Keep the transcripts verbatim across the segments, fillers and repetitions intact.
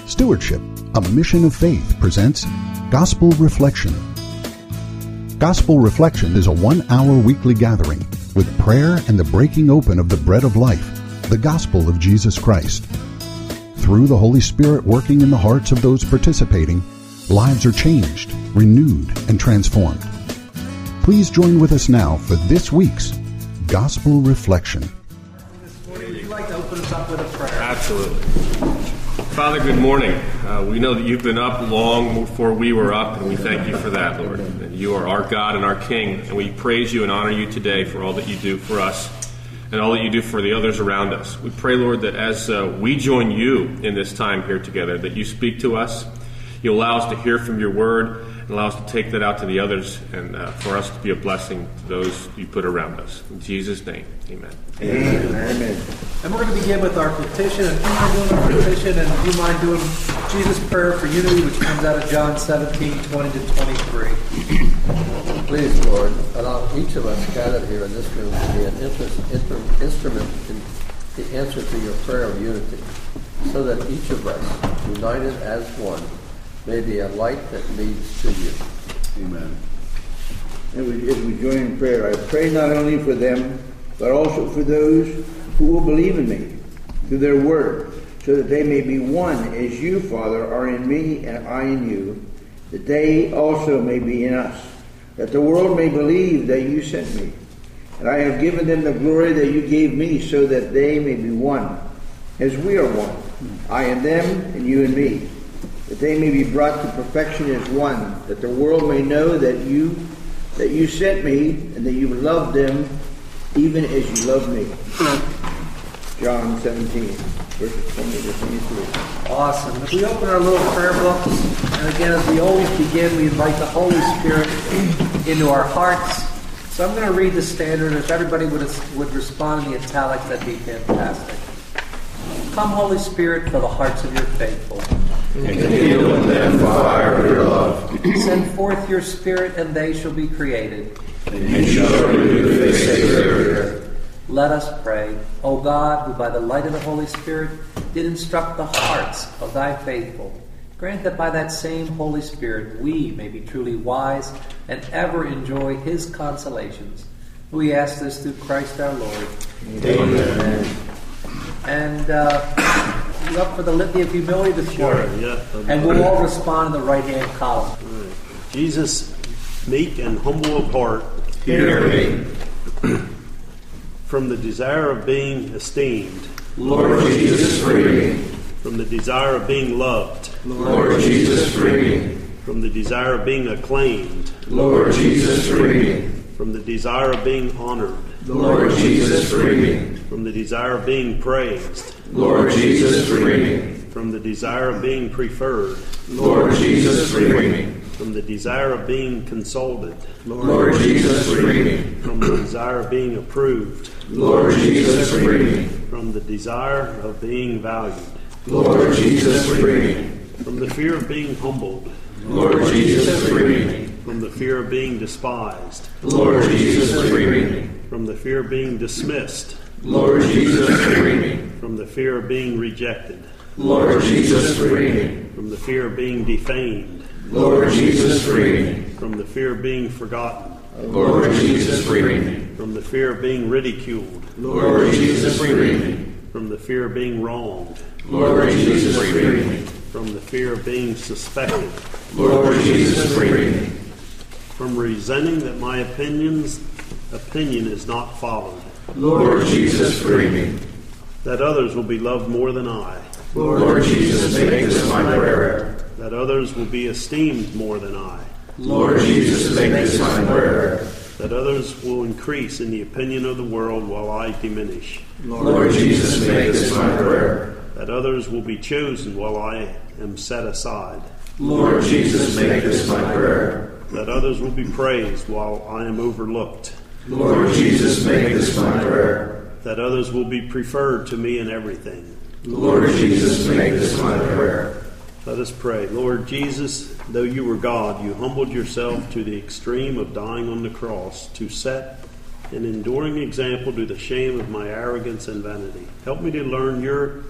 Stewardship, a Mission of Faith presents Gospel Reflection. Gospel Reflection is a one-hour weekly gathering with prayer and the breaking open of the bread of life, the gospel of Jesus Christ. Through the Holy Spirit working in the hearts of those participating, lives are changed, renewed, and transformed. Please join with us now for this week's Gospel Reflection. This morning, would you like to open us up with a prayer? Absolutely. Father, good morning. Uh, we know that you've been up long before we were up, and we thank you for that, Lord. And you are our God and our King, and we praise you and honor you today for all that you do for us and all that you do for the others around us. We pray, Lord, that as uh, we join you in this time here together, that you speak to us, you allow us to hear from your word, and allow us to take that out to the others, and uh, for us to be a blessing to those you put around us. In Jesus' name, amen. Amen. Amen. And we're going to begin with our petition. And if you mind doing our petition, and if you mind doing Jesus' prayer for unity, which comes out of John seventeen, twenty to twenty-three. Please, Lord, allow each of us gathered here in this room to be an interest, inter, instrument in the answer to your prayer of unity, so that each of us, united as one, may be a light that leads to you. Amen. And we, as we join in prayer, I pray not only for them, but also for those who will believe in me through their word, so that they may be one as you, Father, are in me and I in you, that they also may be in us, that the world may believe that you sent me. And I have given them the glory that you gave me, so that they may be one, as we are one, I and them and you and me, that they may be brought to perfection as one, that the world may know that you that you sent me, and that you loved them even as you loved me. John seventeen, verses twenty to twenty-three. Awesome. If we open our little prayer books, and again, as we always begin, we invite the Holy Spirit into our hearts. So I'm going to read the standard. If everybody would, would respond in the italics, that'd be fantastic. Come, Holy Spirit, fill the hearts of your faithful. And kindle in them fire of your love. Send forth your Spirit, and they shall be created. And you shall renew the face of the earth. Let us pray. O God, who by the light of the Holy Spirit did instruct the hearts of thy faithful, grant that by that same Holy Spirit we may be truly wise and ever enjoy his consolations. We ask this through Christ our Lord. Amen. And uh, you up for the litany of humility this morning? Sure, yeah. And we'll all respond in the right-hand column. Right. Jesus, meek and humble of heart, Hear me. From the desire of being esteemed, Lord Jesus, free me. From the desire of being loved, Lord Jesus, free me. from the desire of being acclaimed, Lord Jesus, free me. from the desire of being honored, Lord Jesus, free me. from the desire of being praised, Lord Jesus, free me. from the desire of being preferred, Lord Jesus, free me. from the desire of being consulted, Lord Jesus, free me. from the desire of being approved, Lord Jesus, free me. from the desire of being valued, Lord Jesus, free me. from the fear of being humbled, Lord Jesus, free me. from the fear of being despised, Lord Jesus, free me. from the fear of being dismissed, Lord Jesus, free me. from the fear of being rejected, Lord Jesus, free me. from the fear of being defamed, Lord Jesus, free me. from the fear of being forgotten, Lord Jesus, free me. from the fear of being ridiculed, Lord Jesus, free me. from the fear of being wronged, Lord Jesus, free me. from the fear of being suspected, Lord Jesus, free me. from resenting that my opinions opinion is not followed, Lord Jesus, free me. that others will be loved more than I, Lord Jesus, make this my prayer. that others will be esteemed more than I, Lord Jesus, make this my prayer. that others will increase in the opinion of the world while I diminish, Lord Jesus, make this my prayer. that others will be chosen while I am set aside, Lord Jesus, make this my prayer. that others will be praised while I am overlooked, Lord Jesus, make this my prayer. that others will be preferred to me in everything. Lord Jesus, make this my prayer. Let us pray. Lord Jesus, though you were God, you humbled yourself to the extreme of dying on the cross to set an enduring example to the shame of my arrogance and vanity. Help me to learn your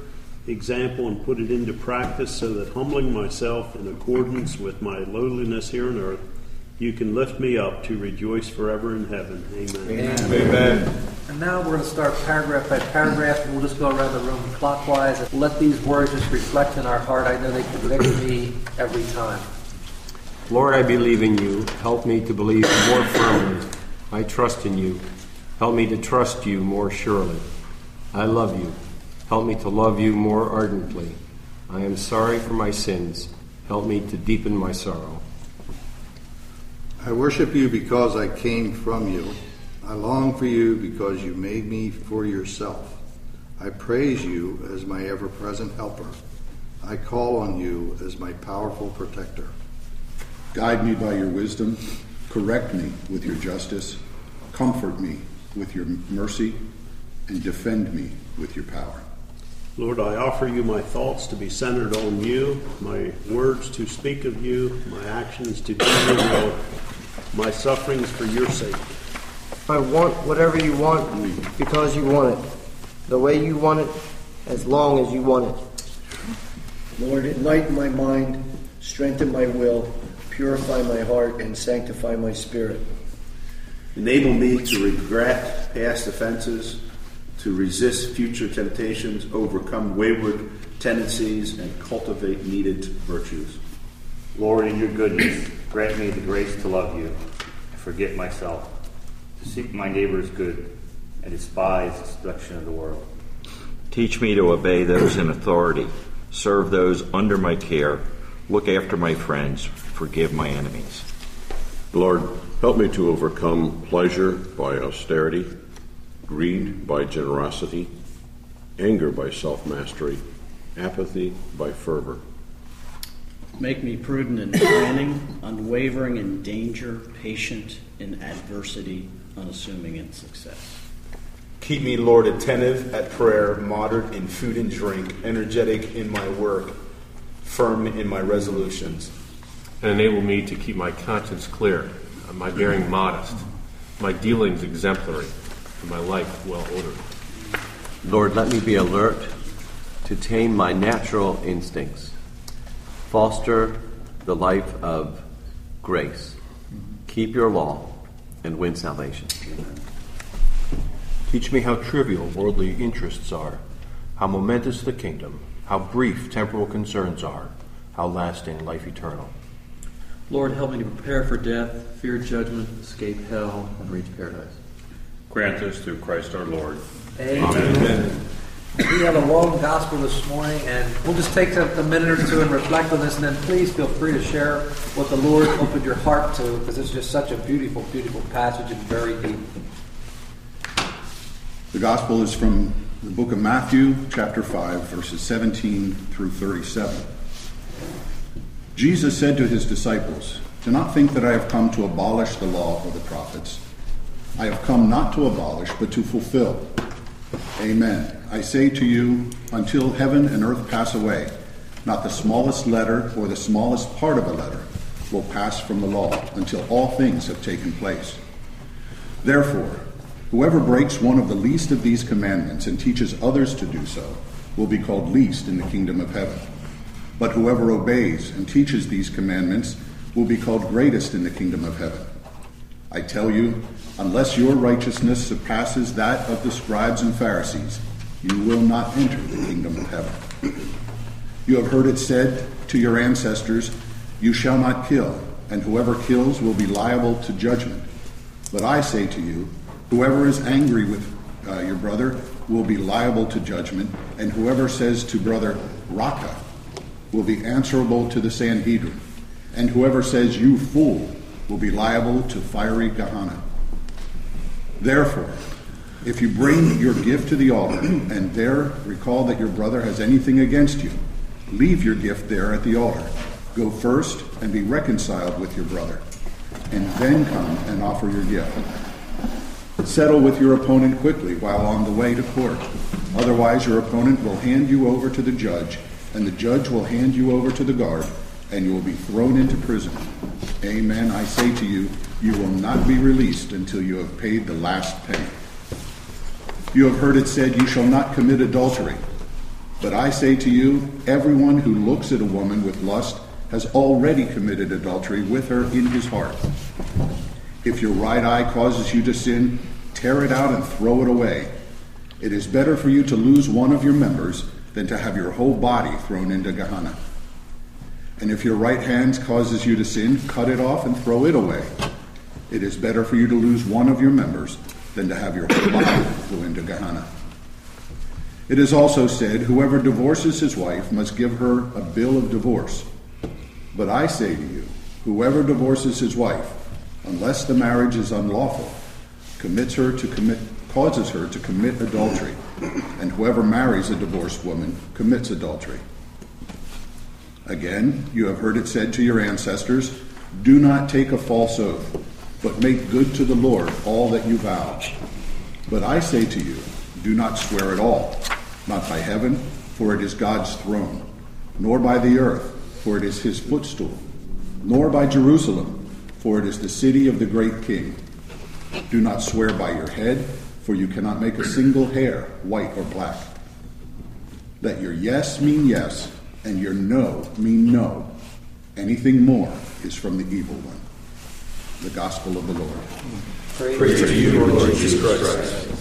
example and put it into practice so that humbling myself in accordance with my lowliness here on earth, you can lift me up to rejoice forever in heaven. Amen. Amen. Amen. And now we're going to start paragraph by paragraph, and we'll just go around the room clockwise and let these words just reflect in our heart. I know they convict me every time. Lord, I believe in you. Help me to believe more firmly. I trust in you. Help me to trust you more surely. I love you. Help me to love you more ardently. I am sorry for my sins. Help me to deepen my sorrow. I worship you because I came from you. I long for you because you made me for yourself. I praise you as my ever-present helper. I call on you as my powerful protector. Guide me by your wisdom. Correct me with your justice. Comfort me with your mercy. And defend me with your power. Lord, I offer you my thoughts to be centered on you, my words to speak of you, my actions to do your will, my sufferings for your sake. I want whatever you want because you want it, the way you want it, as long as you want it. Lord, enlighten my mind, strengthen my will, purify my heart, and sanctify my spirit. Enable me to regret past offenses, to resist future temptations, overcome wayward tendencies, and cultivate needed virtues. Lord, in your goodness, grant me the grace to love you, to forget myself, to seek my neighbor's good, and despise the seduction of the world. Teach me to obey those in authority, serve those under my care, look after my friends, forgive my enemies. Lord, help me to overcome pleasure by austerity, greed by generosity, anger by self-mastery, apathy by fervor. Make me prudent in planning, unwavering in danger, patient in adversity, unassuming in success. Keep me, Lord, attentive at prayer, moderate in food and drink, energetic in my work, firm in my resolutions. And enable me to keep my conscience clear, my bearing modest, my dealings exemplary, and my life well-ordered. Lord, let me be alert to tame my natural instincts. Foster the life of grace. Keep your law and win salvation. Teach me how trivial worldly interests are, how momentous the kingdom, how brief temporal concerns are, how lasting life eternal. Lord, help me to prepare for death, fear judgment, escape hell, and reach paradise. Grant this through Christ our Lord. Amen. Amen. We have a long gospel this morning, and we'll just take a minute or two and reflect on this, and then please feel free to share what the Lord opened your heart to, because it's just such a beautiful, beautiful passage and very deep. The gospel is from the book of Matthew, chapter five, verses seventeen through thirty-seven. Jesus said to his disciples, "Do not think that I have come to abolish the law or the prophets. I have come not to abolish, but to fulfill. Amen. I say to you, until heaven and earth pass away, not the smallest letter or the smallest part of a letter will pass from the law until all things have taken place. Therefore, whoever breaks one of the least of these commandments and teaches others to do so will be called least in the kingdom of heaven. But whoever obeys and teaches these commandments will be called greatest in the kingdom of heaven. I tell you, unless your righteousness surpasses that of the scribes and Pharisees, you will not enter the kingdom of heaven. You have heard it said to your ancestors, 'You shall not kill, and whoever kills will be liable to judgment.' But I say to you, whoever is angry with uh, your brother will be liable to judgment, and whoever says to brother, 'Raka,' will be answerable to the Sanhedrin, and whoever says, 'You fool,' will be liable to fiery Gehenna. Therefore, if you bring your gift to the altar and there recall that your brother has anything against you, leave your gift there at the altar. Go first and be reconciled with your brother, and then come and offer your gift. Settle with your opponent quickly while on the way to court. Otherwise, your opponent will hand you over to the judge, and the judge will hand you over to the guard, and you will be thrown into prison. Amen, I say to you, you will not be released until you have paid the last penny. You have heard it said, 'You shall not commit adultery.' But I say to you, everyone who looks at a woman with lust has already committed adultery with her in his heart. If your right eye causes you to sin, tear it out and throw it away. It is better for you to lose one of your members than to have your whole body thrown into Gehenna. And if your right hand causes you to sin, cut it off and throw it away. It is better for you to lose one of your members than to have your whole body go into Gehenna. It is also said, whoever divorces his wife must give her a bill of divorce. But I say to you, whoever divorces his wife, unless the marriage is unlawful, commits her to commit, causes her to commit adultery, and whoever marries a divorced woman commits adultery. Again, you have heard it said to your ancestors, do not take a false oath, but make good to the Lord all that you vow. But I say to you, do not swear at all, not by heaven, for it is God's throne, nor by the earth, for it is his footstool, nor by Jerusalem, for it is the city of the great king. Do not swear by your head, for you cannot make a single hair white or black. Let your yes mean yes, and your no mean no. Anything more is from the evil one. The gospel of the Lord. Praise, Praise to you, Lord, Lord Jesus Christ. Christ.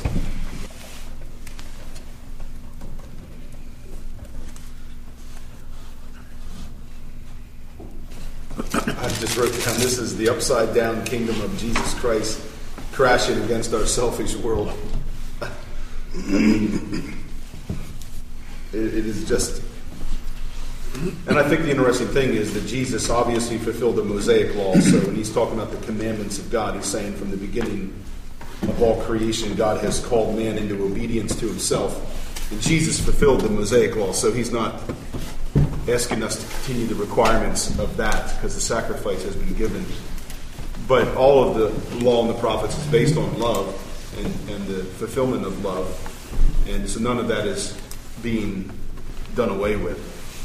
I just wrote down, this is the upside down kingdom of Jesus Christ crashing against our selfish world. I mean, it, it is just, and I think the interesting thing is that Jesus obviously fulfilled the Mosaic law. So when he's talking about the commandments of God, he's saying from the beginning of all creation, God has called man into obedience to himself. And Jesus fulfilled the Mosaic law, so he's not asking us to continue the requirements of that because the sacrifice has been given. But all of the law and the prophets is based on love and, and the fulfillment of love. And so none of that is being done away with.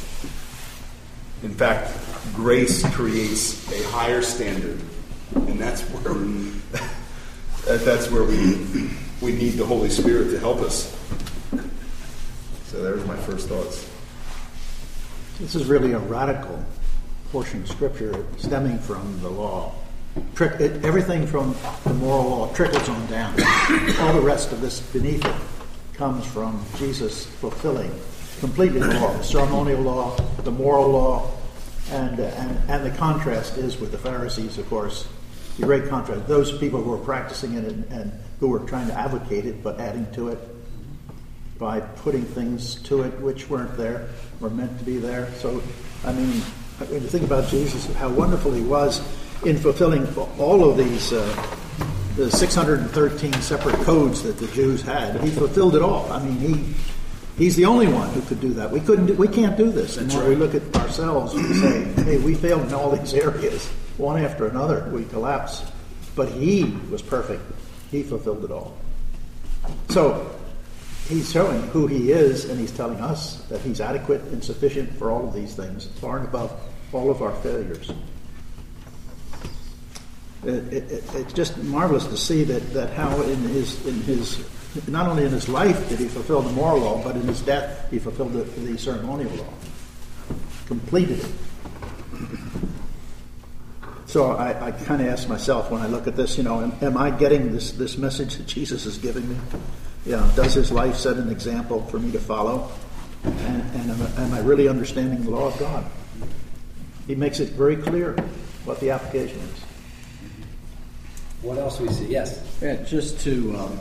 In fact, grace creates a higher standard. And that's where we, that's where we, we need the Holy Spirit to help us. So there's my first thoughts. This is really a radical portion of Scripture stemming from the law. Trick, it, everything from the moral law trickles on down. All the rest of this beneath it comes from Jesus fulfilling completely the law, the ceremonial law, the moral law, and, uh, and, and the contrast is with the Pharisees, of course. The great contrast. Those people who were practicing it and, and who were trying to advocate it but adding to it by putting things to it which weren't there, were meant to be there. So, I mean, when you think about Jesus, how wonderful he was in fulfilling all of these, uh, the six hundred thirteen separate codes that the Jews had. He fulfilled it all. I mean, he he's the only one who could do that. We couldn't. Do, we can't do this. And when we look at ourselves and say, "Hey, we failed in all these areas, one after another. We collapse." But he was perfect. He fulfilled it all. So he's showing who he is, and he's telling us that he's adequate and sufficient for all of these things, far and above all of our failures. It, it, it's just marvelous to see that, that how in his in his not only in his life did he fulfill the moral law, but in his death he fulfilled the, the ceremonial law, completed it. So I, I kind of ask myself when I look at this, you know, am, am I getting this this message that Jesus is giving me? You know, does his life set an example for me to follow? And, and am, I, am I really understanding the law of God? He makes it very clear what the application is. What else do we see? Yes? Yeah, just to, um,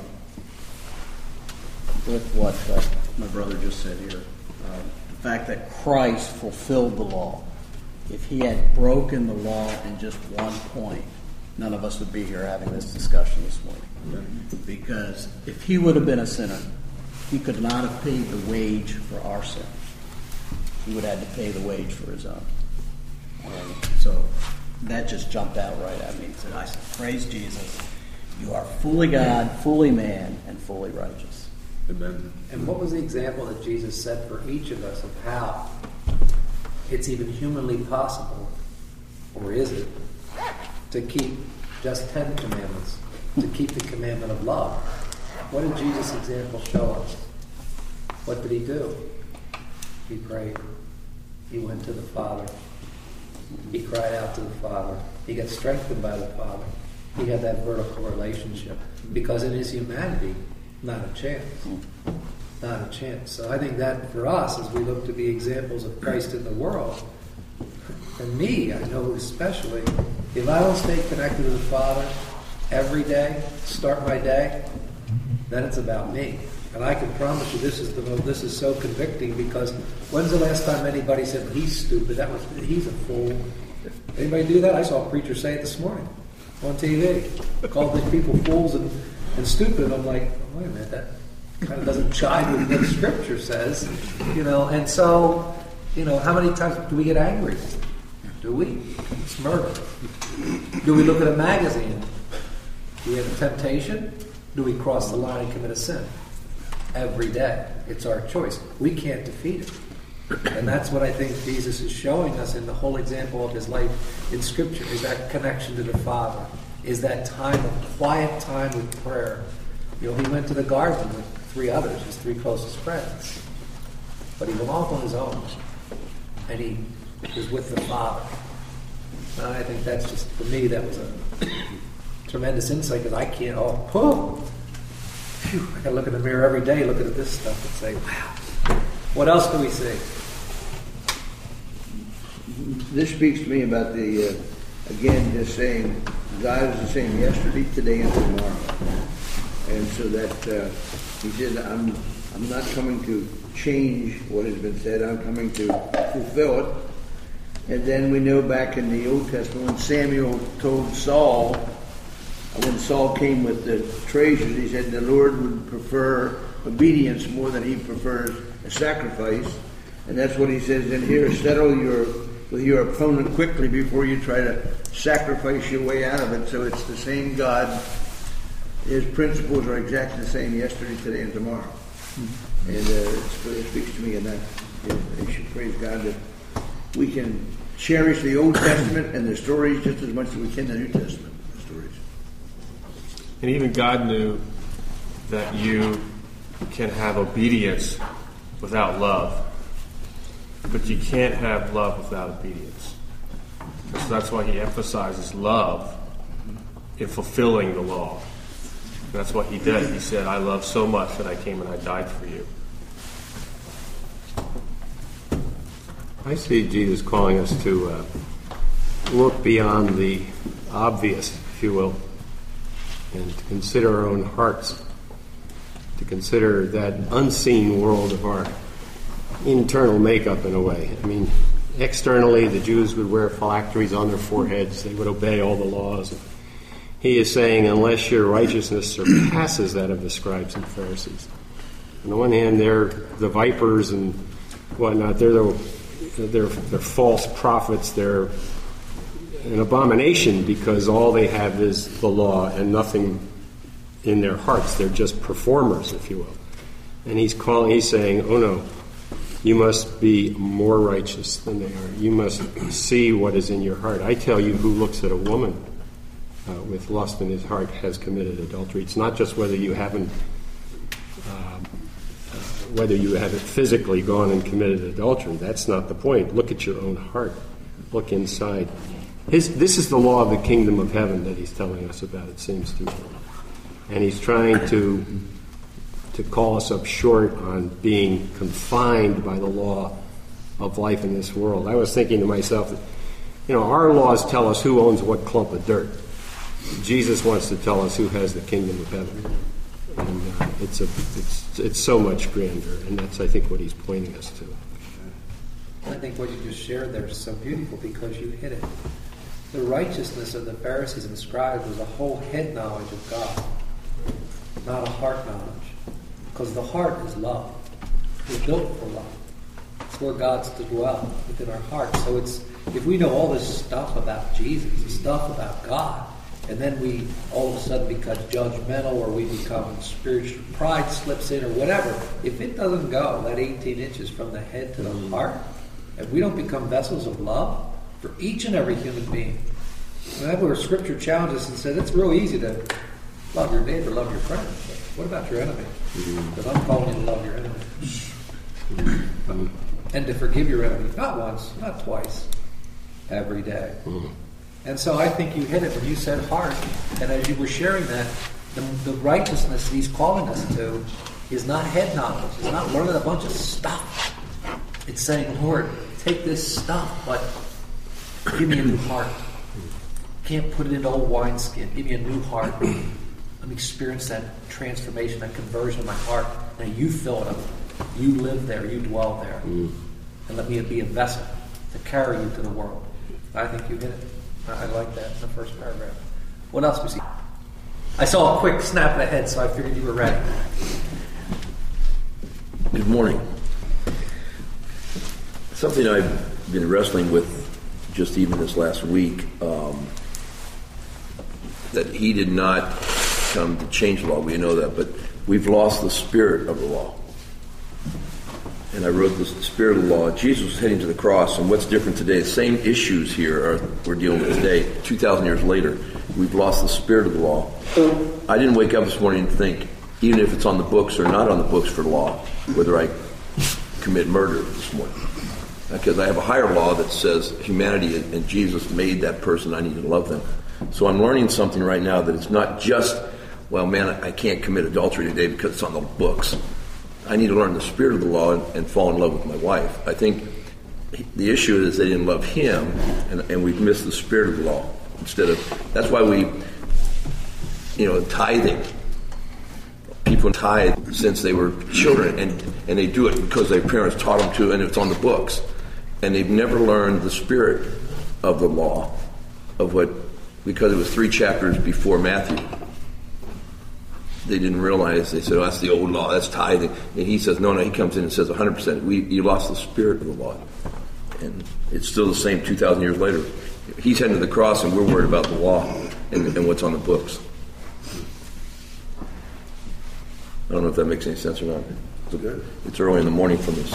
with what uh, my brother just said here, uh, the fact that Christ fulfilled the law. If he had broken the law in just one point, none of us would be here having this discussion this morning. Because if he would have been a sinner, he could not have paid the wage for our sin. He would have had to pay the wage for his own. And so that just jumped out right at me. So I said, praise Jesus. You are fully God, fully man, and fully righteous. Amen. And what was the example that Jesus set for each of us of how it's even humanly possible, or is it, to keep just ten commandments, to keep the commandment of love? What did Jesus' example show us? What did he do? He prayed. He went to the Father. He cried out to the Father. He got strengthened by the Father. He had that vertical relationship. Because in his humanity, not a chance. Not a chance. So I think that for us, as we look to be examples of Christ in the world, for me, I know especially, if I don't stay connected to the Father every day, start my day, then it's about me. And I can promise you this is the most, this is so convicting, because when's the last time anybody said, he's stupid, that was he's a fool? Anybody do that? I saw a preacher say it this morning on T V. Called these people fools and, and stupid. And I'm like, wait a minute, that kind of doesn't jive with what Scripture says. You know, and so, you know, how many times do we get angry? Do we? It's murder. Do we look at a magazine? Do we have a temptation? Do we cross the line and commit a sin? Every day. It's our choice. We can't defeat it. And that's what I think Jesus is showing us in the whole example of his life in Scripture, is that connection to the Father, is that time of quiet time with prayer. You know, he went to the garden with three others, his three closest friends. But he went off on his own. And he was with the Father. And I think that's just, for me, that was a tremendous insight, because I can't, oh, oh, phew, I gotta look in the mirror every day, looking at this stuff and say, wow. What else do we see? This speaks to me about the, uh, again, just saying, God is the same yesterday, today, and tomorrow. And so that, uh, he said, I'm, I'm not coming to change what has been said, I'm coming to fulfill it. And then we know back in the Old Testament, when Samuel told Saul, when Saul came with the treasures, he said the Lord would prefer obedience more than he prefers a sacrifice. And that's what he says in here, settle your with your opponent quickly before you try to sacrifice your way out of it. So it's the same God. His principles are exactly the same yesterday, today, and tomorrow. Mm-hmm. And uh, it's, it speaks to me in that. I should praise God that we can cherish the Old Testament and the stories just as much as we can the New Testament stories. And even God knew that you can have obedience without love. But you can't have love without obedience. So that's why he emphasizes love in fulfilling the law. And that's what he did. He said, I love so much that I came and I died for you. I see Jesus calling us to uh, look beyond the obvious, if you will, and to consider our own hearts, to consider that unseen world of our internal makeup in a way. I mean, externally, the Jews would wear phylacteries on their foreheads. They would obey all the laws. He is saying, unless your righteousness surpasses that of the scribes and Pharisees. On the one hand, they're the vipers and whatnot. They're the, they're, they're false prophets. They're an abomination because all they have is the law and nothing in their hearts. They're just performers, if you will. And he's calling. He's saying, oh no, you must be more righteous than they are. You must see what is in your heart. I tell you, who looks at a woman uh, with lust in his heart has committed adultery. It's not just whether you haven't, uh, uh, whether you haven't physically gone and committed adultery. That's not the point. Look at your own heart. Look inside. His, this is the law of the kingdom of heaven that he's telling us about, it seems to me. And he's trying to to call us up short on being confined by the law of life in this world. I was thinking to myself that, you know, our laws tell us who owns what clump of dirt. Jesus wants to tell us who has the kingdom of heaven. And uh, it's, a, it's, it's so much grander, and that's, I think, what he's pointing us to. I think what you just shared there is so beautiful because you hit it. The righteousness of the Pharisees and scribes was a whole head knowledge of God, not a heart knowledge. Because the heart is love. We're built for love. It's where God's to dwell, within our hearts. So it's, if we know all this stuff about Jesus, stuff about God, and then we all of a sudden become judgmental or we become spiritual, pride slips in or whatever, if it doesn't go, that eighteen inches from the head to the heart, if we don't become vessels of love for each and every human being, and that's where Scripture challenges us and says it's real easy to love your neighbor, love your friend. But what about your enemy? Because I'm calling you to love your enemy. and to forgive your enemy, not once, not twice, every day. Mm-hmm. And so I think you hit it when you said heart, and as you were sharing that, the, the righteousness he's calling us to is not head knowledge. It's not learning a bunch of stuff. It's saying, Lord, take this stuff, but give me a new heart. Can't put it in old wineskin. Give me a new heart. Let me experience that transformation, that conversion of my heart. Now you fill it up. You live there. You dwell there. Mm. And let me be a vessel to carry you to the world. I think you hit it. I like that in the first paragraph. What else we see? I saw a quick snap of the head, so I figured you were ready. Good morning. Something I've been wrestling with just even this last week, um, that he did not come to change the law. We know that, but we've lost the spirit of the law. And I wrote this, the spirit of the law. Jesus was heading to the cross, and what's different today? The same issues here are we're dealing with today. Two thousand years later, we've lost the spirit of the law. I didn't wake up this morning and think, even if it's on the books or not on the books for law, whether I commit murder this morning, because I have a higher law that says humanity and Jesus made that person. I need to love them. So I'm learning something right now that it's not just, well, man, I can't commit adultery today because it's on the books. I need to learn the spirit of the law and, and fall in love with my wife. I think the issue is they didn't love him, and, and we've missed the spirit of the law. Instead of, that's why we, you know, tithing. People tithe since they were children, and, and they do it because their parents taught them to, and it's on the books. And they've never learned the spirit of the law, of what, because it was three chapters before Matthew. They didn't realize, they said, oh, that's the old law, that's tithing. And he says, no, no, he comes in and says one hundred percent. We, you lost the spirit of the law. And it's still the same two thousand years later. He's heading to the cross, and we're worried about the law and, and what's on the books. I don't know if that makes any sense or not. It's, it's early in the morning for me, so.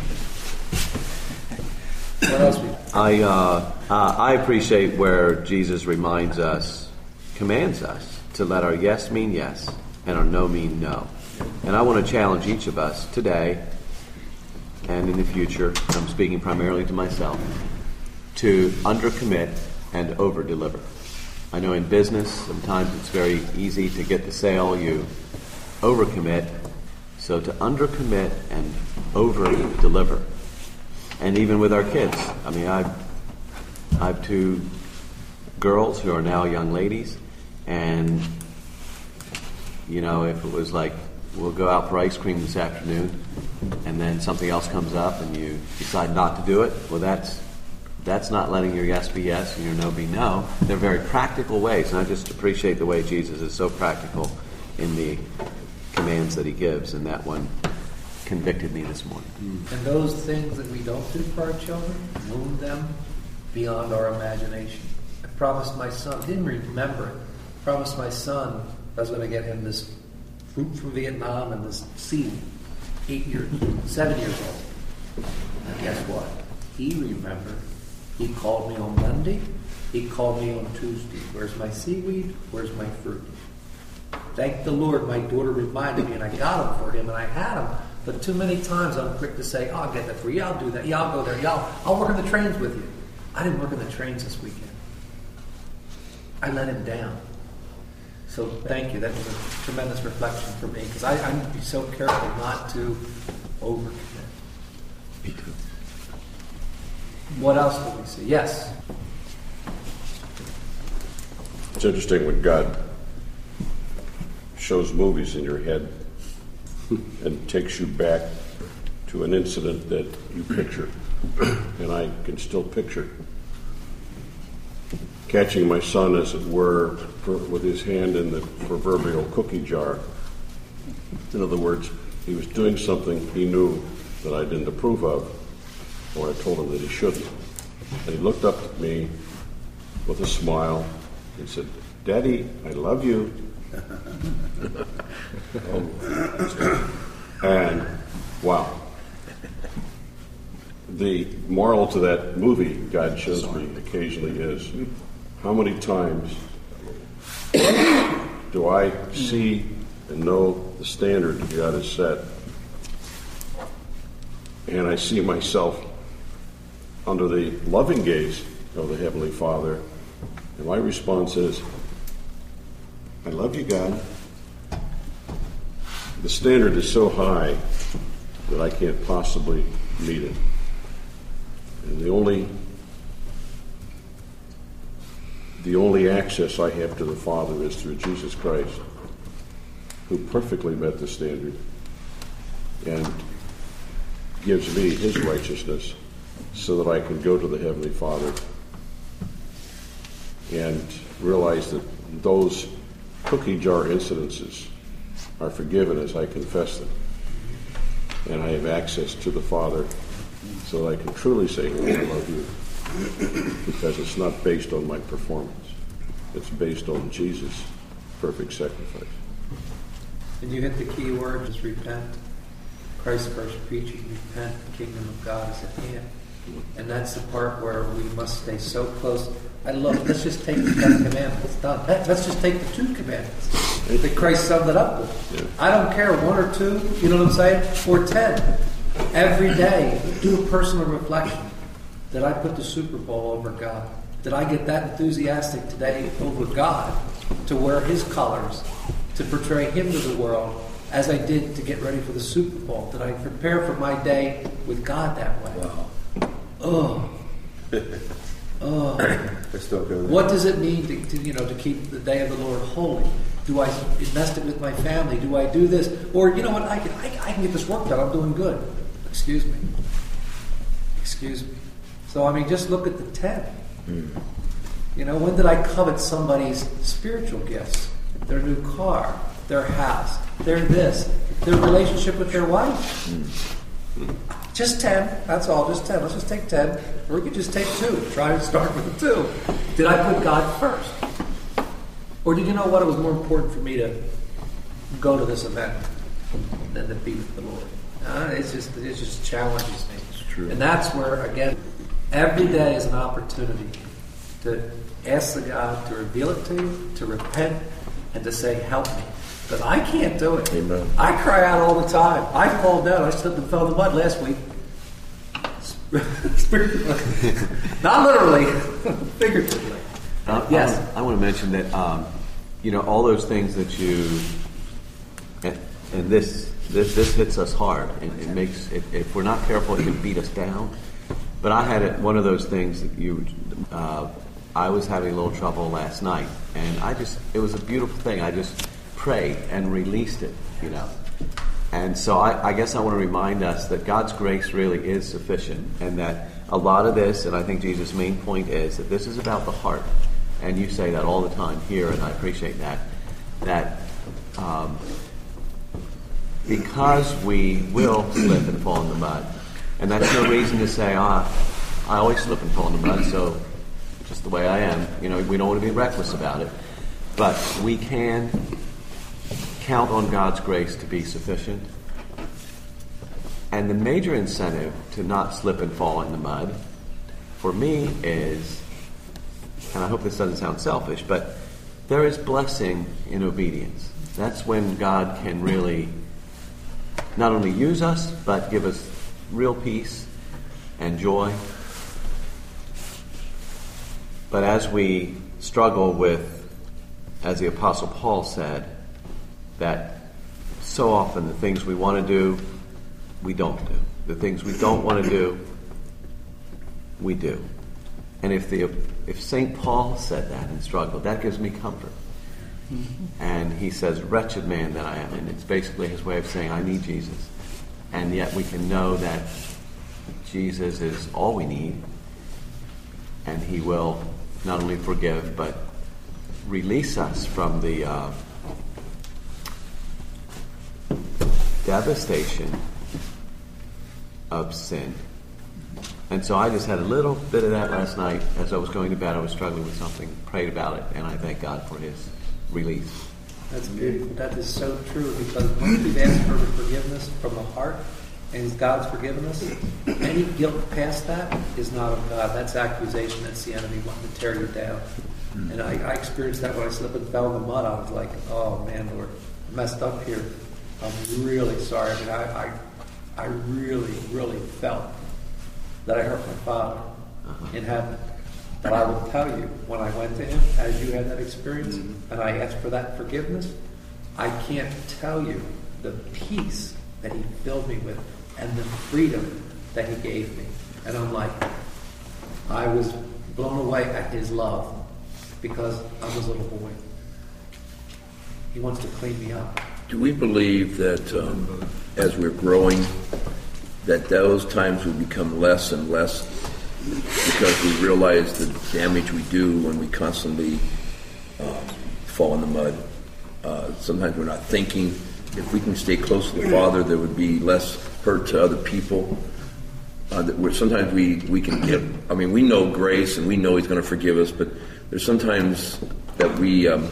What else? I, uh, uh, I appreciate where Jesus reminds us, commands us, to let our yes mean yes and our no mean no. And I want to challenge each of us today and in the future, I'm speaking primarily to myself, to undercommit and over-deliver. I know in business, sometimes it's very easy to get the sale, you overcommit. So to undercommit and over-deliver. And even with our kids. I mean, I've, I have two girls who are now young ladies, and, you know, if it was like, we'll go out for ice cream this afternoon, and then something else comes up and you decide not to do it, well, that's that's not letting your yes be yes and your no be no. They're very practical ways, and I just appreciate the way Jesus is so practical in the commands that he gives, and that one convicted me this morning. And those things that we don't do for our children, wound them beyond our imagination. I promised my son, didn't remember it, promised my son I was going to get him this fruit from Vietnam and this seed, eight years, seven years old. And guess what? He remembered. He called me on Monday. He called me on Tuesday. Where's my seaweed? Where's my fruit? Thank the Lord, my daughter reminded me, and I got them for him, and I had them. But too many times I'm quick to say, oh, I'll get that for you. I'll do that. Yeah, I'll go there. Yeah, I'll, I'll work on the trains with you. I didn't work on the trains this weekend. I let him down. So thank you. That was a tremendous reflection for me, because I, I need to be so careful not to overcommit. Me too. What else do we see? Yes? It's interesting when God shows movies in your head and takes you back to an incident that you picture. And I can still picture catching my son, as it were, for, with his hand in the proverbial cookie jar. In other words, he was doing something he knew that I didn't approve of, or I told him that he shouldn't. And he looked up at me with a smile and said, "Daddy, I love you." And wow. The moral to that movie, God shows me occasionally, is how many times do I see and know the standard that God has set, and I see myself under the loving gaze of the Heavenly Father, and my response is, I love you, God. The standard is so high that I can't possibly meet it. And the only the only access I have to the Father is through Jesus Christ, who perfectly met the standard and gives me his righteousness so that I can go to the Heavenly Father and realize that those cookie jar incidences are forgiven as I confess them. And I have access to the Father so that I can truly say, I love you. Because it's not based on my performance. It's based on Jesus' perfect sacrifice. And you hit the key word, just repent. Christ first preaching, repent, the kingdom of God is at hand. And that's the part where we must stay so close. I love, let's just take the Ten Commandments. Done. Let's just take the two commandments that Christ summed it up with. Yeah. I don't care, one or two, you know what I'm saying? Or ten. Every day, do a personal reflection. Did I put the Super Bowl over God? Did I get that enthusiastic today over God to wear his colors, to portray him to the world as I did to get ready for the Super Bowl? Did I prepare for my day with God that way? Wow. Oh. Oh. What does it mean to, to, you know, to keep the day of the Lord holy? Do I invest it with my family? Do I do this? Or, you know what, I can, I, I can get this work done. I'm doing good. Excuse me. Excuse me. So, I mean, just look at the ten. Mm. You know, when did I covet somebody's spiritual gifts? Their new car, their house, their this, their relationship with their wife. Mm. Just ten. That's all. Just ten. Let's just take ten. Or we could just take two. Try to start with the two. Did I put God first? Or did you know what? It was more important for me to go to this event than to be with the Lord. Uh, it's just, it just challenges me. It's true. And that's where, again, every day is an opportunity to ask the God to reveal it to you, to repent, and to say, help me. Because I can't do it. Amen. I cry out all the time. I fall down. I slipped and fell in the mud last week. Not literally, figuratively. Uh, yes. I, I want to mention that, um, you know, all those things that you, and, and this, this this hits us hard. It, it makes, it, if we're not careful, it can beat us down. But I had it, one of those things that you, uh, I was having a little trouble last night, and I just, it was a beautiful thing. I just prayed and released it, you know. And so I, I guess I want to remind us that God's grace really is sufficient, and that a lot of this, and I think Jesus' main point is that this is about the heart. And you say that all the time here, and I appreciate that, that um, because we will slip and fall in the mud, and that's no reason to say, ah, I always slip and fall in the mud, so just the way I am. You know, we don't want to be reckless about it. But we can count on God's grace to be sufficient. And the major incentive to not slip and fall in the mud, for me, is, and I hope this doesn't sound selfish, but there is blessing in obedience. That's when God can really not only use us, but give us real peace and joy. But as we struggle with, as the Apostle Paul said, that so often the things we want to do, we don't do. The things we don't want to do, we do. And if the if Saint Paul said that and struggled, that gives me comfort. Mm-hmm. And he says, wretched man that I am. And it's basically his way of saying, I need Jesus. And yet we can know that Jesus is all we need. And he will not only forgive, but release us from the uh, devastation of sin. And so I just had a little bit of that last night. As I was going to bed, I was struggling with something, prayed about it, and I thank God for his release. That's beautiful. That is so true, because once we've asked for forgiveness from the heart, and God's forgiven us, any guilt past that is not of God. That's accusation. That's the enemy wanting to tear you down. Mm-hmm. And I, I experienced that when I slipped and fell in the mud. I was like, oh man, Lord, I messed up here. I'm really sorry. I mean, I, I, I really, really felt that I hurt my Father uh-huh. in heaven. But I will tell you, when I went to him, as you had that experience, mm-hmm. and I asked for that forgiveness, I can't tell you the peace that he filled me with and the freedom that he gave me. And I'm like, I was blown away at his love because I was a little boy. He wants to clean me up. Do we believe that um, as we're growing, that those times will become less and less because we realize the damage we do when we constantly uh, fall in the mud? Uh, sometimes we're not thinking. If we can stay close to the Father, there would be less hurt to other people. Uh, that we're, sometimes we, we can get, I mean, we know grace and we know he's going to forgive us, but there's sometimes that we um,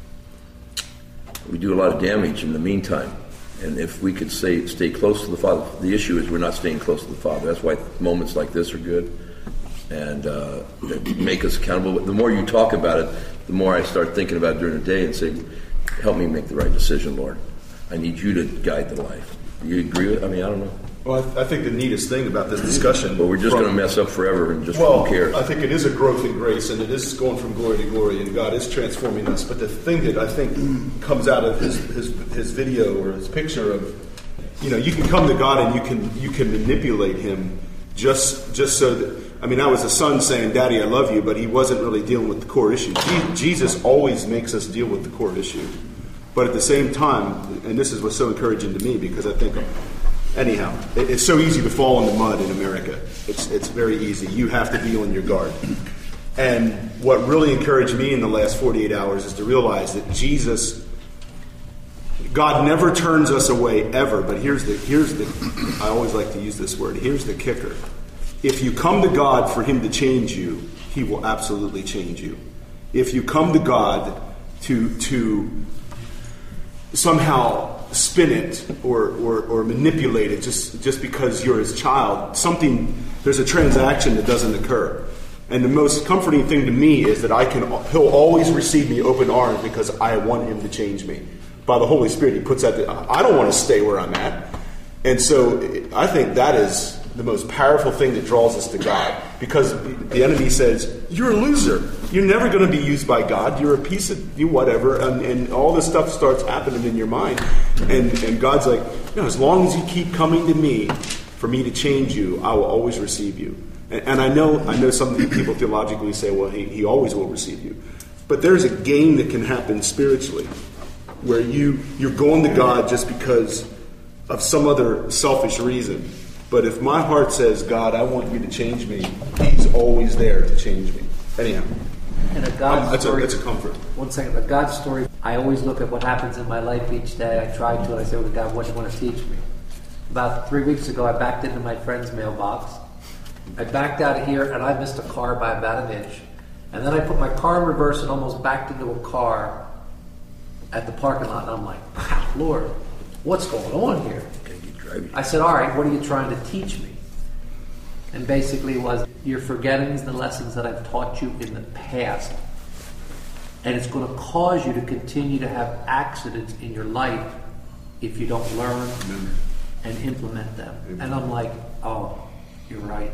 we do a lot of damage in the meantime. And if we could stay, stay close to the Father, the issue is we're not staying close to the Father. That's why moments like this are good and uh, they make us accountable. But the more you talk about it, the more I start thinking about it during the day and say, help me make the right decision, Lord. I need you to guide the life. Do you agree with it? I mean, I don't know. Well, I, th- I think the neatest thing about this discussion... But we're just going to mess up forever and just well, who cares? I think it is a growth in grace, and it is going from glory to glory, and God is transforming us. But the thing that I think comes out of his, his, his video or his picture of, you know, you can come to God and you can you can manipulate him just just so that... I mean, I was a son saying, Daddy, I love you, but he wasn't really dealing with the core issue. Je- Jesus always makes us deal with the core issue. But at the same time, and this is what's so encouraging to me, because I think... Anyhow, it's so easy to fall in the mud in America. It's it's very easy. You have to be on your guard. And what really encouraged me in the last forty-eight hours is to realize that Jesus, God never turns us away ever. But here's the here's the I always like to use this word. Here's the kicker. If you come to God for him to change you, he will absolutely change you. If you come to God to to somehow spin it or, or, or manipulate it just, just because you're his child, something, there's a transaction that doesn't occur. And the most comforting thing to me is that I can, he'll always receive me open arms because I want him to change me. By the Holy Spirit, he puts that, I don't want to stay where I'm at. And so I think that is the most powerful thing that draws us to God, because the enemy says, you're a loser. You're never going to be used by God. You're a piece of you, whatever. And, and all this stuff starts happening in your mind. And, and God's like, you know, as long as you keep coming to me for me to change you, I will always receive you. And, and I know I know some people theologically say, well, he, he always will receive you. But there's a game that can happen spiritually where you, you're going to God just because of some other selfish reason. But if my heart says, God, I want you to change me, he's always there to change me. Anyhow. And a God um, that's, story, a, that's a comfort. One second. A God story, I always look at what happens in my life each day. I try to, and I say, well, God, what do you want to teach me? About three weeks ago, I backed into my friend's mailbox. I backed out of here, and I missed a car by about an inch. And then I put my car in reverse and almost backed into a car at the parking lot. And I'm like, wow, Lord, what's going on here? I said, all right, what are you trying to teach me? And basically it was, you're forgetting the lessons that I've taught you in the past. And it's going to cause you to continue to have accidents in your life if you don't learn Amen. And implement them. Amen. And I'm like, oh, you're right.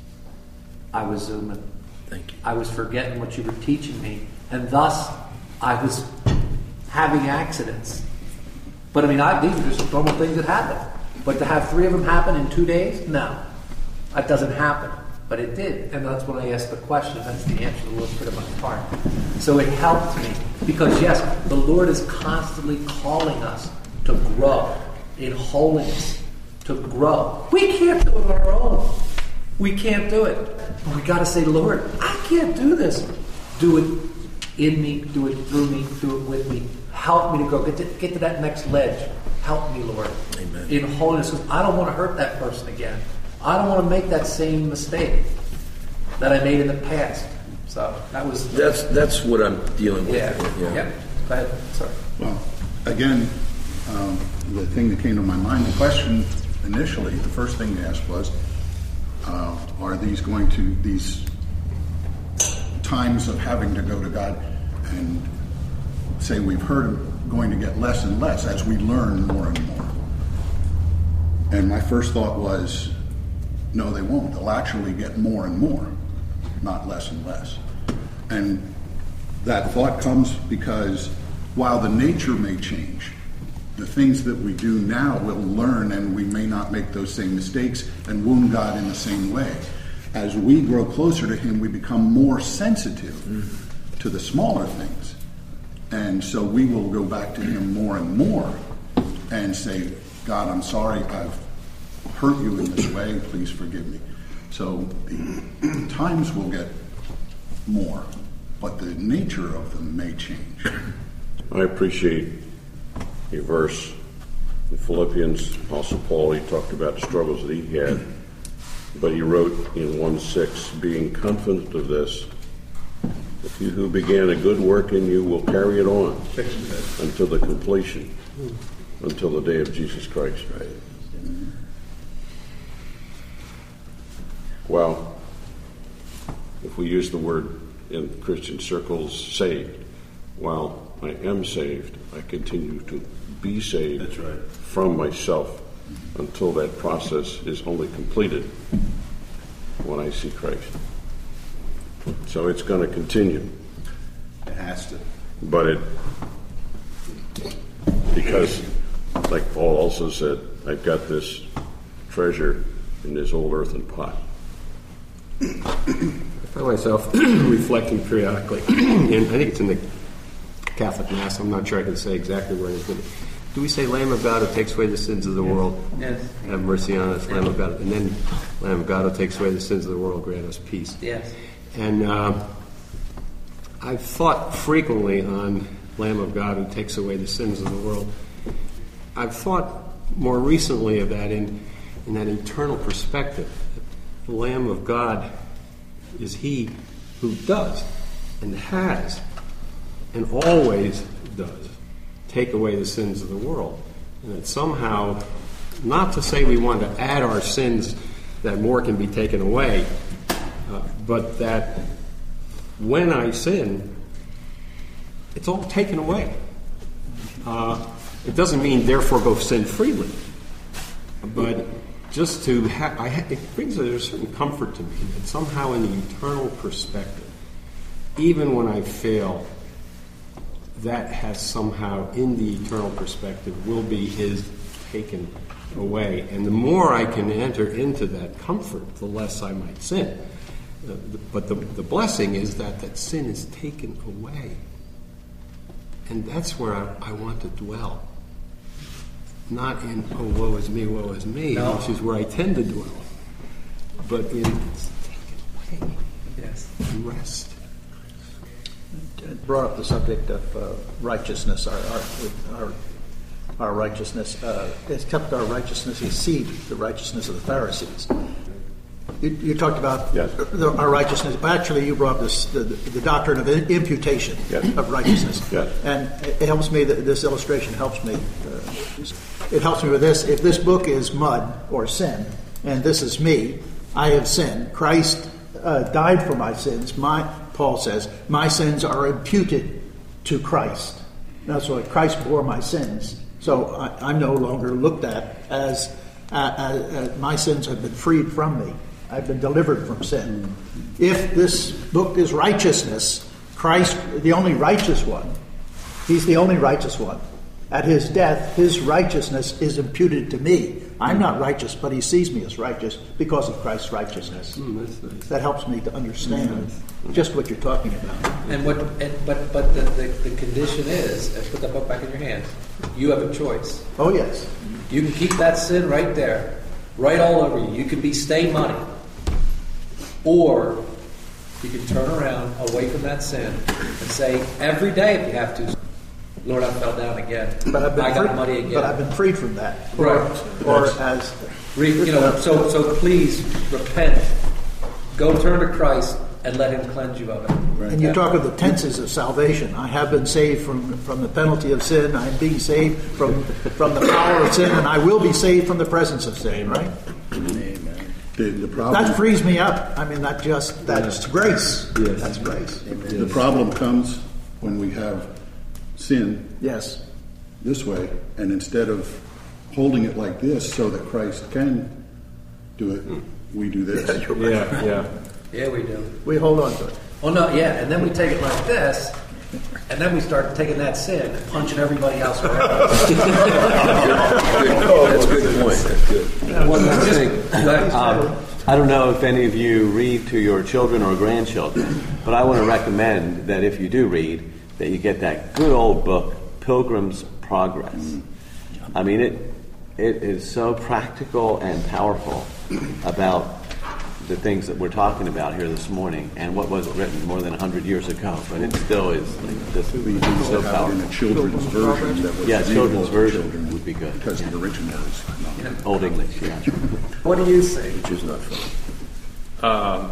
I was zooming. Thank you. I was forgetting what you were teaching me. And thus, I was having accidents. But I mean, I, these are just normal things that happen. But to have three of them happen in two days? No. That doesn't happen. But it did. And that's when I asked the question. That's the answer to a little bit of my heart. So it helped me. Because yes, the Lord is constantly calling us to grow in holiness. To grow. We can't do it on our own. We can't do it. But we got to say, Lord, I can't do this. Do it in me. Do it through me. Do it with me. Help me to go. Get to, get to that next ledge. Help me, Lord, Amen. In holiness. Because I don't want to hurt that person again. I don't want to make that same mistake that I made in the past. So that was... That's that's what I'm dealing with. Yeah. Yeah. yeah. Go ahead. Sorry. Well, again, um, the thing that came to my mind, the question initially, the first thing you asked was, uh, are these going to, these times of having to go to God and say we've heard going to get less and less as we learn more and more? And my first thought was, no, they won't. They'll actually get more and more, not less and less. And that thought comes because while the nature may change, the things that we do now we'll learn, and we may not make those same mistakes and wound God in the same way. As we grow closer to Him, we become more sensitive mm-hmm. to the smaller things. And so we will go back to Him more and more and say, God, I'm sorry I've hurt you in this way. Please forgive me. So the times will get more, but the nature of them may change. I appreciate a verse in Philippians. Apostle Paul, he talked about the struggles that he had, but he wrote in one six, being confident of this, that he who began a good work in you will carry it on until the completion, until the day of Jesus Christ. Right. Well, if we use the word in Christian circles, saved, while I am saved, I continue to be saved That's right. from myself until that process is only completed when I see Christ. So it's going to continue. It has to. But it, because, like Paul also said, I've got this treasure in this old earthen pot. I find myself reflecting periodically, and I think it's in the Catholic Mass. I'm not sure I can say exactly where it is, but do we say Lamb of God who takes away the sins of the world? Yes. Have mercy on us, Lamb of God. And then Lamb of God who takes away the sins of the world, grant us peace. Yes. And uh, I've thought frequently on Lamb of God who takes away the sins of the world. I've thought more recently of that in, in that eternal perspective. The Lamb of God is He who does and has and always does take away the sins of the world. And that somehow, not to say we want to add our sins that more can be taken away, uh, but that when I sin, it's all taken away. Uh, it doesn't mean therefore go sin freely, but just to have, I ha- it brings a, a certain comfort to me that somehow in the eternal perspective, even when I fail, that has somehow in the eternal perspective will be is taken away. And the more I can enter into that comfort, the less I might sin. Uh, the, but the, the blessing is that that sin is taken away. And that's where I, I want to dwell. Not in, oh, woe is me, woe is me, no. which is where I tend to dwell. But in, it's taken away. Yes. And rest. It brought up the subject of uh, righteousness. Our our, our, our righteousness, uh, it's kept our righteousness exceed the righteousness of the Pharisees. You, you talked about yes. the, our righteousness, but actually you brought this the, the doctrine of imputation yes. of righteousness. Yes. And it helps me, that this illustration helps me. Uh, it helps me with this. If this book is mud or sin, and this is me, I have sinned. Christ uh, died for my sins. My Paul says, my sins are imputed to Christ. That's why Christ bore my sins. So I, I'm no longer looked at as, uh, as, as my sins have been freed from me. I've been delivered from sin. If this book is righteousness, Christ, the only righteous one, He's the only righteous one. At His death, His righteousness is imputed to me. I'm not righteous, but He sees me as righteous because of Christ's righteousness. Mm, that's nice. That helps me to understand mm-hmm. just what you're talking about. And what? And, but but the, the, the condition is, and put that book back in your hands. You have a choice. Oh yes. You can keep that sin right there, right all over you. You can be stay money, or you can turn around away from that sin and say every day if you have to, Lord, I fell down again. But I've been I got free, money again. But I've been freed from that. Right. Or, or as you know, so so please repent. Go turn to Christ and let Him cleanse you of it. Right. And you talk of the tenses of salvation. I have been saved from, from the penalty of sin. I am being saved from from the power of sin, and I will be saved from the presence of sin. Right? Amen. The, the problem, that frees me up. I mean, that just that's yeah. grace. Yes. That's grace. Amen. The problem comes when we have sin yes this way, and instead of holding it like this so that Christ can do it, we do this. Yeah, yeah. Yeah, we do. We hold on to it. Oh, no, yeah, and then we take it like this, and then we start taking that sin and punching everybody else around. Oh, that's a good point. That's good. One more thing. Um, I don't know if any of you read to your children or grandchildren, but I want to recommend that if you do read, that you get that good old book, Pilgrim's Progress. I mean, it it is so practical and powerful about the things that we're talking about here this morning, and what was written more than one hundred years ago, but it still is like this. We do so have powerful. in a children's version. That was yeah, children's version children would be good. Because yeah. the original is Old English, yeah. What do you say? Which is not fun. Um,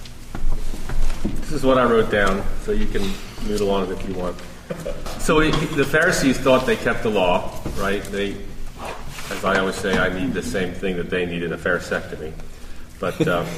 this is what I wrote down, so you can noodle on it if you want. So he, the Pharisees thought they kept the law, right? They, as I always say, I need the same thing that they needed, a pharisectomy. But um,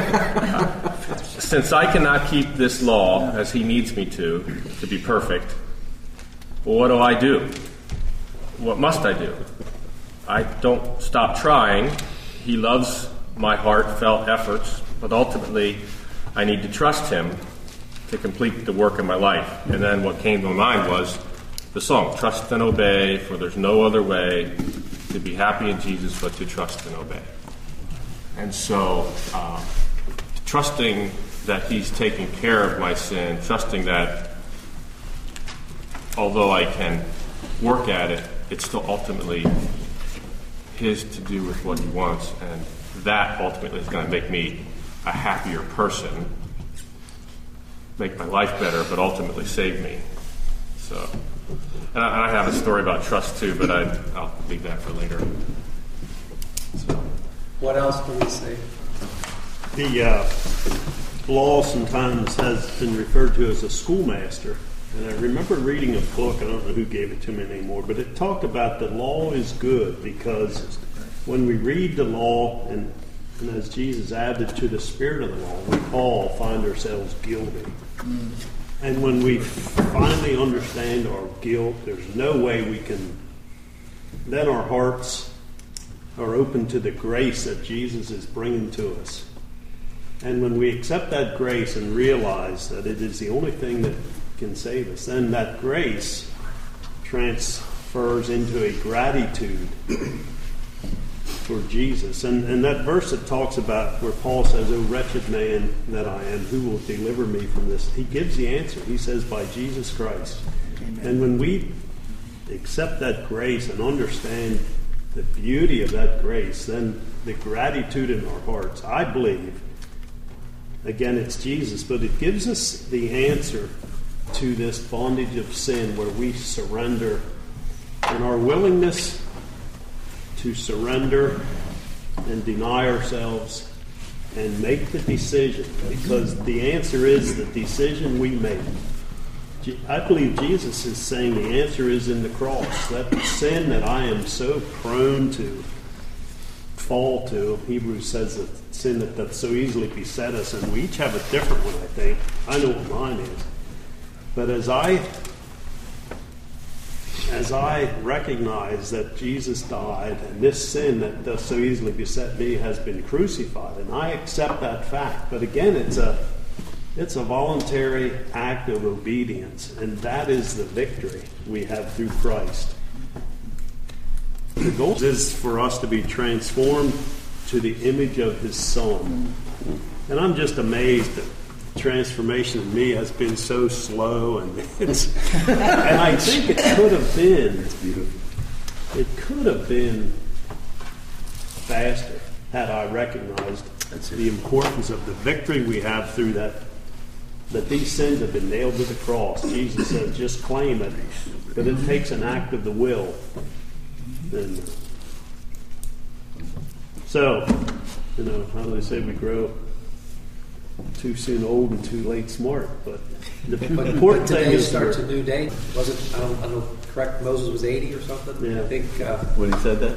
since I cannot keep this law as he needs me to, to be perfect, well, what do I do? What must I do? I don't stop trying. He loves my heartfelt efforts, but ultimately I need to trust him to complete the work in my life. And then what came to my mind was the song, Trust and Obey, for there's no other way to be happy in Jesus but to trust and obey. And so, uh, trusting that he's taking care of my sin, trusting that although I can work at it, it's still ultimately his to do with what he wants, and that ultimately is going to make me a happier person, make my life better, but ultimately save me. So, and I, I have a story about trust too, but I, I'll leave that for later. So. What else do we say? The uh, law sometimes has been referred to as a schoolmaster. And I remember reading a book, I don't know who gave it to me anymore, but it talked about the law is good because when we read the law, and, and as Jesus added to the spirit of the law, we all find ourselves guilty. Mm. And when we finally understand our guilt, there's no way we can, then our hearts are open to the grace that Jesus is bringing to us. And when we accept that grace and realize that it is the only thing that can save us, then that grace transfers into a gratitude for Jesus. And, and that verse that talks about where Paul says, "O wretched man that I am, who will deliver me from this?" He gives the answer. He says, "By Jesus Christ." Amen. And when we accept that grace and understand the beauty of that grace, then the gratitude in our hearts, I believe, again, it's Jesus, but it gives us the answer to this bondage of sin where we surrender, and our willingness to surrender and deny ourselves and make the decision, because the answer is the decision we make. I believe Jesus is saying the answer is in the cross. That sin that I am so prone to fall to, Hebrews says that sin that, that so easily beset us, and we each have a different one, I think. I know what mine is. But as I as I recognize that Jesus died and this sin that does so easily beset me has been crucified, and I accept that fact. But again, it's a it's a voluntary act of obedience, and that is the victory we have through Christ. The goal is for us to be transformed to the image of His Son. And I'm just amazed that transformation in me has been so slow, and it's, and I think it could have been it could have been faster had I recognized the importance of the victory we have through that, that these sins have been nailed to the cross. Jesus said, just claim it, but it takes an act of the will. And so, you know, how do they say we grow too soon old and too late smart? But the but, important but thing is starts a new day. Was it? I don't, I don't know. Correct. Moses was eighty or something. Yeah. I think. Uh, when he said that.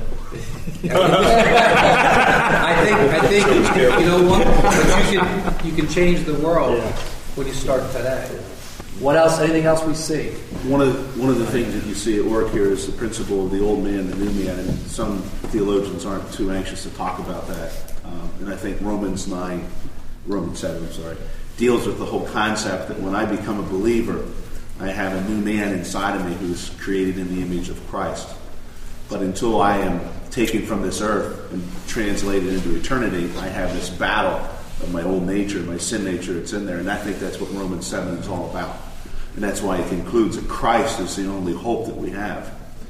I think. I think. You know what? But you can. You can change the world yeah. when you start today. What else? Anything else we see? One of the, one of the things that you see at work here is the principle of the old man, the new man, and some theologians aren't too anxious to talk about that. Um, and I think Romans nine, Romans seven, I'm sorry, deals with the whole concept that when I become a believer, I have a new man inside of me who's created in the image of Christ. But until I am taken from this earth and translated into eternity, I have this battle of my old nature, my sin nature that's in there. And I think that's what Romans seven is all about. And that's why it concludes that Christ is the only hope that we have.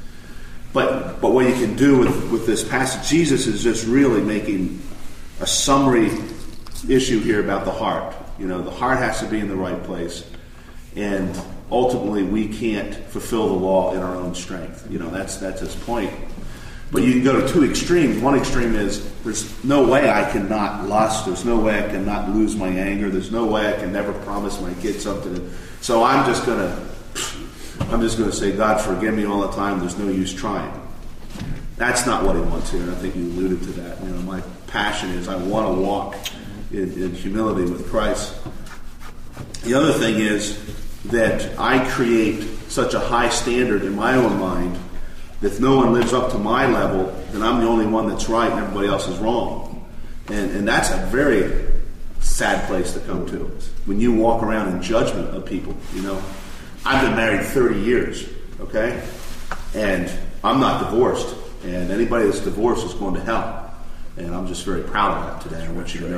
But but what you can do with, with this passage, Jesus is just really making a summary issue here about the heart. You know, the heart has to be in the right place. And ultimately, we can't fulfill the law in our own strength. You know, that's that's his point. But you can go to two extremes. One extreme is there's no way I cannot lust. There's no way I cannot lose my anger. There's no way I can never promise my kid something. So I'm just gonna, I'm just gonna say, God, forgive me all the time. There's no use trying. That's not what he wants here, and I think you alluded to that. You know, my passion is I want to walk in, in humility with Christ. The other thing is that I create such a high standard in my own mind that if no one lives up to my level, then I'm the only one that's right and everybody else is wrong. And, and that's a very sad place to come to. When you walk around in judgment of people, you know. I've been married thirty years, okay? And I'm not divorced. And anybody that's divorced is going to hell. And I'm just very proud of that today. I want you to know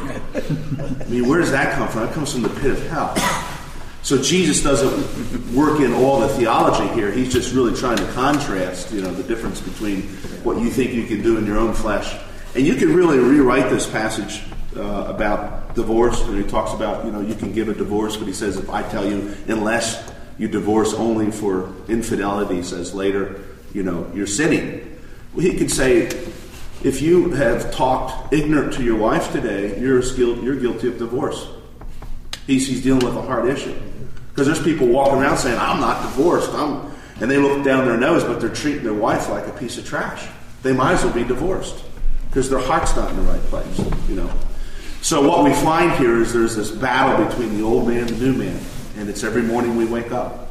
that. I mean, where does that come from? That comes from the pit of hell. So Jesus doesn't work in all the theology here. He's just really trying to contrast, you know, the difference between what you think you can do in your own flesh. And you can really rewrite this passage uh, about divorce. And he talks about, you know, you can give a divorce, but he says, if I tell you, unless you divorce only for infidelity, he says later, you know, you're sinning. Well, he could say, if you have talked ignorant to your wife today, you're, you're guilty of divorce. He's, he's dealing with a hard issue. Because there's people walking around saying, I'm not divorced. I'm, and they look down their nose, but they're treating their wife like a piece of trash. They might as well be divorced. Because their heart's not in the right place, you know. So what we find here is there's this battle between the old man and the new man. And it's every morning we wake up.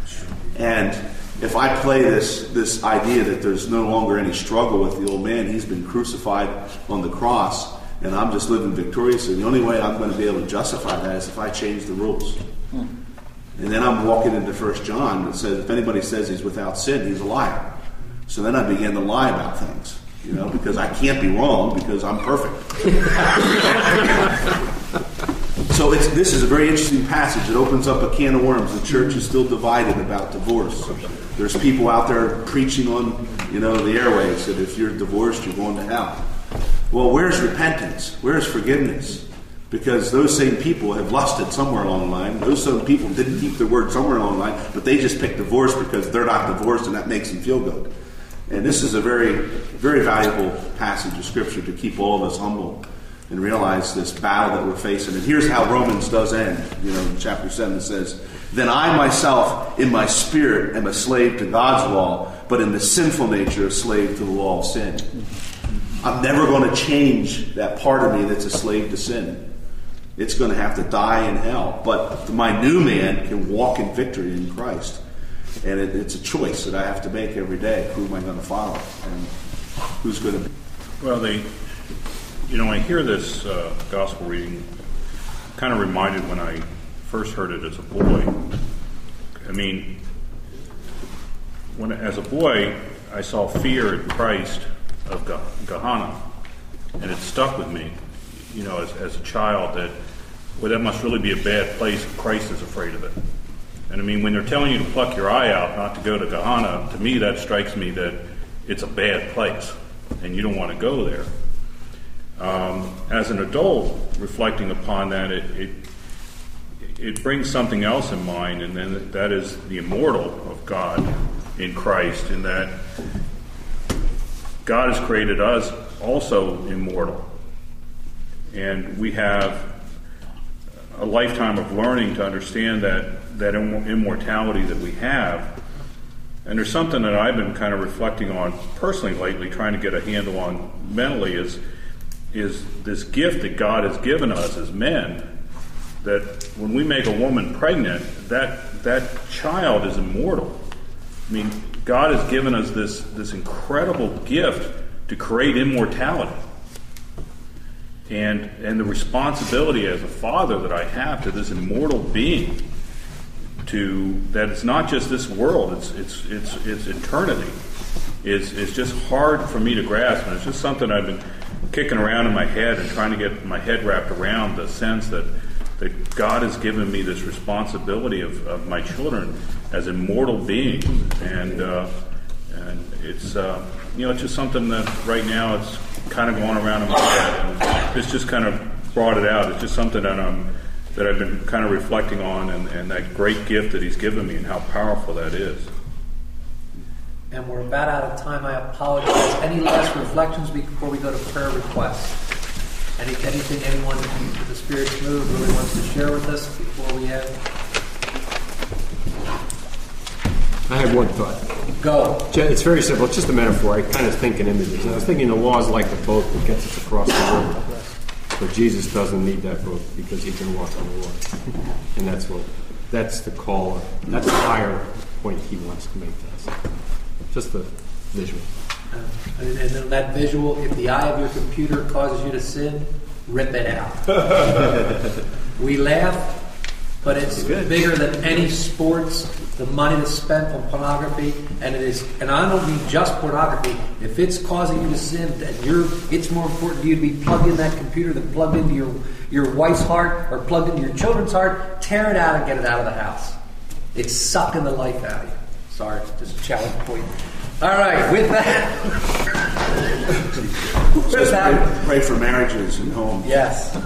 And if I play this this idea that there's no longer any struggle with the old man, he's been crucified on the cross, and I'm just living victoriously, the only way I'm going to be able to justify that is if I change the rules. Hmm. And then I'm walking into First John that says, if anybody says he's without sin, he's a liar. So then I begin to lie about things, you know, because I can't be wrong because I'm perfect. So it's, this is a very interesting passage. It opens up a can of worms. The church is still divided about divorce. There's people out there preaching on, you know, the airwaves that if you're divorced, you're going to hell. Well, where's repentance? Where's forgiveness? Because those same people have lusted somewhere along the line. Those same people didn't keep their word somewhere along the line, but they just picked divorce because they're not divorced and that makes them feel good. And this is a very, very valuable passage of Scripture to keep all of us humble and realize this battle that we're facing. And here's how Romans does end. You know, in chapter seven it says, then I myself in my spirit am a slave to God's law, but in the sinful nature a slave to the law of sin. I'm never going to change that part of me that's a slave to sin. It's going to have to die in hell. But my new man can walk in victory in Christ. And it, it's a choice that I have to make every day. Who am I going to follow? And who's going to be? Well, they... You know, when I hear this uh, gospel reading, I'm kind of reminded when I first heard it as a boy. I mean, when as a boy, I saw fear in Christ of Gehenna, and it stuck with me, you know, as, as a child, that, well, that must really be a bad place if Christ is afraid of it. And I mean, when they're telling you to pluck your eye out, not to go to Gehenna, to me that strikes me that it's a bad place, and you don't want to go there. Um, as an adult, reflecting upon that, it, it it brings something else in mind, and then that is the immortal of God in Christ, in that God has created us also immortal, and we have a lifetime of learning to understand that that immortality that we have. And there's something that I've been kind of reflecting on personally lately, trying to get a handle on mentally, is is this gift that God has given us as men that when we make a woman pregnant, that that child is immortal. I mean, God has given us this, this incredible gift to create immortality. And and the responsibility as a father that I have to this immortal being, to that it's not just this world, it's it's it's it's eternity, is is just hard for me to grasp, and it's just something I've been kicking around in my head and trying to get my head wrapped around, the sense that that God has given me this responsibility of, of my children as immortal beings, and uh, and it's uh, you know it's just something that right now it's kind of going around in my head, and it's just kind of brought it out. It's just something that I'm that I've been kind of reflecting on, and, and that great gift that He's given me, and how powerful that is. And we're about out of time. I apologize. Any last reflections before we go to prayer requests? Any, anything anyone with the Spirit's move really wants to share with us before we end? I have one thought. Go. It's very simple. It's just a metaphor. I kind of think in images. And I was thinking the law is like the boat that gets us across the river. But Jesus doesn't need that boat because He can walk on the water. And that's what, that's the call. That's the higher point He wants to make to us. Just the visual. Uh, and, and then that visual, if the eye of your computer causes you to sin, rip it out. We laugh, but it's bigger than any sports, the money that's spent on pornography, and it is, and I don't mean just pornography. If it's causing you to sin, that you're, it's more important to you to be plugged in that computer than plugged into your, your wife's heart or plugged into your children's heart. Tear it out and get it out of the house. It's sucking the life out of you. Sorry, just a challenge point. All right, with that, with that, pray for marriages and homes. Yes.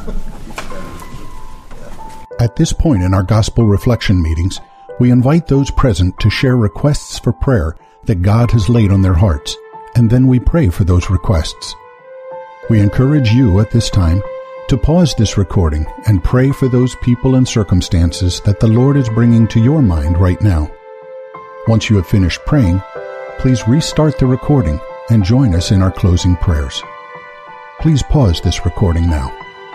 At this point in our gospel reflection meetings, we invite those present to share requests for prayer that God has laid on their hearts, and then we pray for those requests. We encourage you at this time to pause this recording and pray for those people and circumstances that the Lord is bringing to your mind right now. Once you have finished praying, please restart the recording and join us in our closing prayers. Please pause this recording now.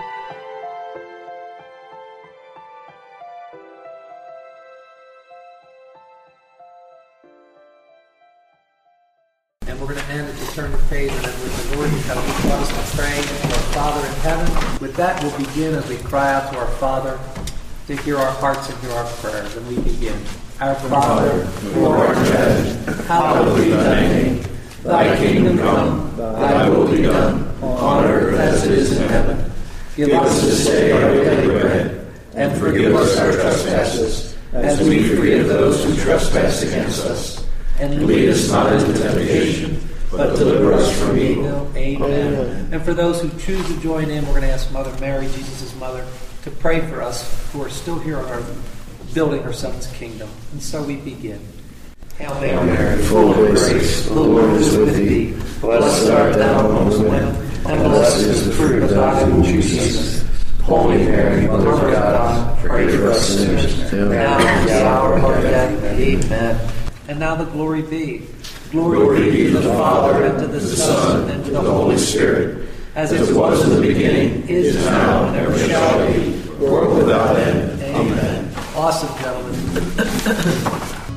And we're going to end it to turn the page, and then with the Lord, you kind of want us to pray to our Father in heaven. With that, we'll begin as we cry out to our Father to hear our hearts and hear our prayers. And we begin. Our Father, who art in heaven, hallowed be thy name. Thy kingdom come, thy will be done, on earth as it is in heaven. Give us this day our daily bread, and forgive us our trespasses, as we forgive those who trespass against us. And lead us not into temptation, but deliver us from evil. Amen. And for those who choose to join in, we're going to ask Mother Mary, Jesus' mother, to pray for us who are still here on earth, building her Son's kingdom. And so we begin. Hail Mary, full of grace, the Lord is with thee. Blessed art thou amongst women, and blessed is the fruit of thy womb, Jesus. Holy Mary, Mother of God, pray for us sinners, now and at the hour of our death. Amen. And now the glory be. Glory, glory be to the Father, and to the Son, and to the Holy Spirit, as it was in the beginning, is now, and ever shall be, world without end. Amen. Awesome, gentlemen.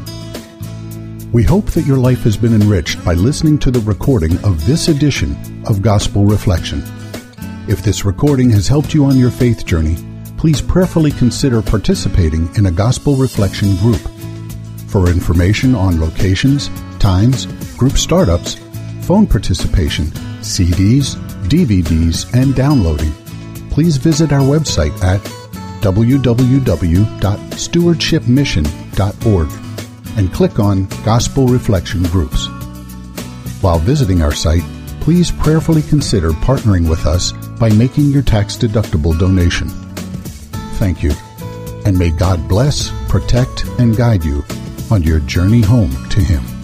We hope that your life has been enriched by listening to the recording of this edition of Gospel Reflection. If this recording has helped you on your faith journey, please prayerfully consider participating in a Gospel Reflection group. For information on locations, times, group startups, phone participation, C Ds, D V Ds, and downloading, please visit our website at w w w dot stewardship mission dot org and click on Gospel Reflection Groups. While visiting our site, please prayerfully consider partnering with us by making your tax-deductible donation. Thank you, and may God bless, protect, and guide you on your journey home to Him.